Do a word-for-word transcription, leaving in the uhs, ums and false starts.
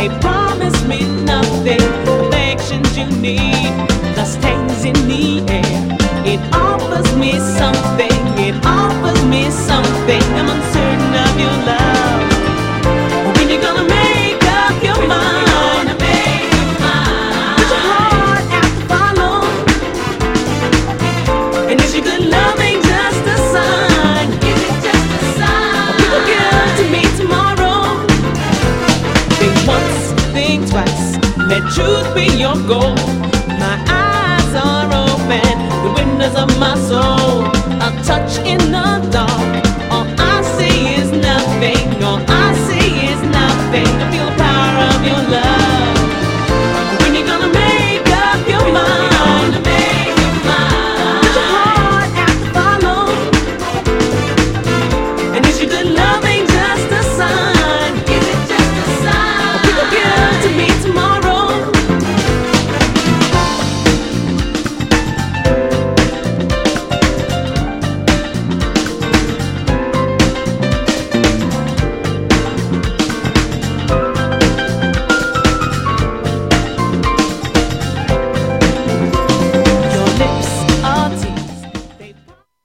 They promise me nothing, affections you need, the stains in the air. It offers me something, it offers me something. I'm uncertain of your love. When you gonna make up your mind? Put your heart out to follow. And is your good loving just a sign? Is it just a sign? Or people good to me tomorrow? Think once, think twice. Let truth be your goal. My eyes are open, the windows of my soul. A touch in the dark.